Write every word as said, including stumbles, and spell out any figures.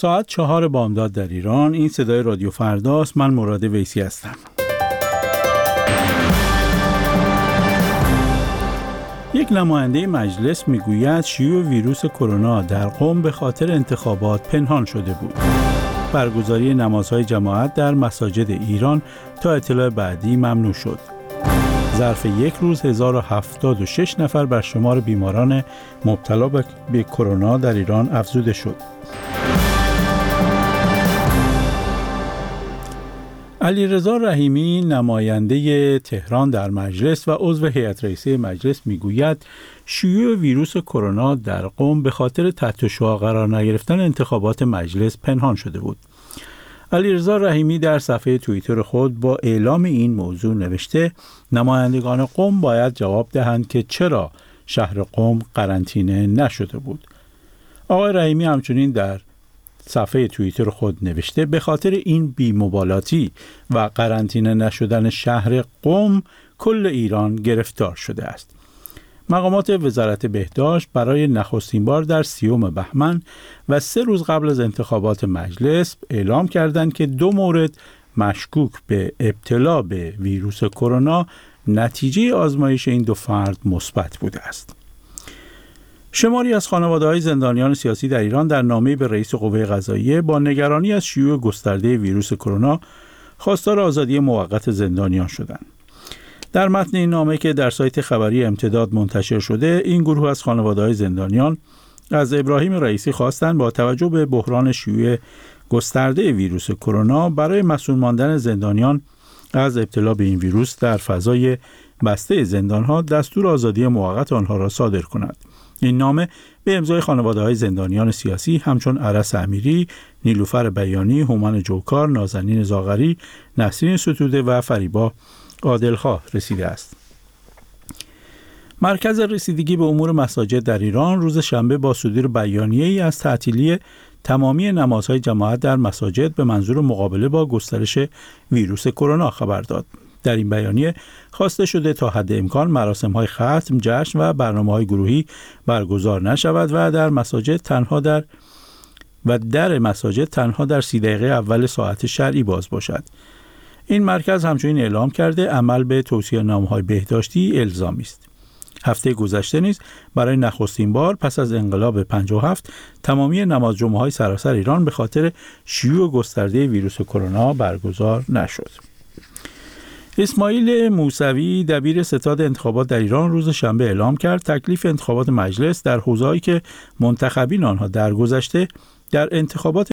ساعت چهار بامداد در ایران. این صدای رادیو فرداست. من مراد ویسی هستم. یک نماینده مجلس میگوید شیوع ویروس کرونا در قم به خاطر انتخابات پنهان شده بود. برگزاری نمازهای جماعت در مساجد ایران تا اطلاع بعدی ممنوع شد. ظرف یک روز هزار و هفتاد و شش نفر بر شمار بیماران مبتلا به کرونا در ایران افزوده شد. علیرضا رحیمی نماینده تهران در مجلس و عضو هیئت رئیسه مجلس میگوید شیوع ویروس کرونا در قم به خاطر تحت شعاع قرار نگرفتن انتخابات مجلس پنهان شده بود. علیرضا رحیمی در صفحه توییتر خود با اعلام این موضوع نوشته نمایندگان قم باید جواب دهند که چرا شهر قم قرنطینه نشده بود. آقای رحیمی همچنین در صفحه توییتر خود نوشته به خاطر این بی‌مبالاتی و قرنطینه نشدن شهر قم کل ایران گرفتار شده است. مقامات وزارت بهداشت برای نخستین بار در سیوم بهمن و سه روز قبل از انتخابات مجلس اعلام کردند که دو مورد مشکوک به ابتلا به ویروس کرونا نتیجه آزمایش این دو فرد مثبت بوده است. شماری از خانواده‌های زندانیان سیاسی در ایران در نامه‌ای به رئیس قوه قضاییه با نگرانی از شیوع گسترده ویروس کرونا خواستار آزادی موقت زندانیان شدند. در متن این نامه که در سایت خبری امتداد منتشر شده، این گروه از خانواده‌های زندانیان از ابراهیم رئیسی خواستند با توجه به بحران شیوع گسترده ویروس کرونا برای مسئول ماندن زندانیان از ابتلا به این ویروس در فضای بسته زندان‌ها دستور آزادی موقت آنها را صادر کند. این نامه به امضای خانواده‌های زندانیان سیاسی همچون عرس امیری، نیلوفر بیانی، هومن جوکار، نازنین زاغری، نسرین ستوده و فریبا عادلخواه رسیده است. مرکز رسیدگی به امور مساجد در ایران روز شنبه با صدور بیانیه‌ای از تعطیلی تمامی نمازهای جماعت در مساجد به منظور مقابله با گسترش ویروس کرونا خبر داد. در این بیانیه خواسته شده تا حد امکان مراسم‌های ختم، جشن و برنامه‌های گروهی برگزار نشود و در مساجد تنها در و در مساجد تنها در سی دقیقه اول ساعت شرعی باز باشد. این مرکز همچنین اعلام کرده عمل به توصیه‌نامه‌های بهداشتی الزامی است. هفته گذشته نیز برای نخستین بار پس از انقلاب پنجاه و هفت تمامی نماز جمعه‌های سراسر ایران به خاطر شیوع گسترده ویروس کرونا برگزار نشد. اسماعیل موسوی دبیر ستاد انتخابات در ایران روز شنبه اعلام کرد تکلیف انتخابات مجلس در حوزه‌ای که منتخبین آنها در گذشته در انتخابات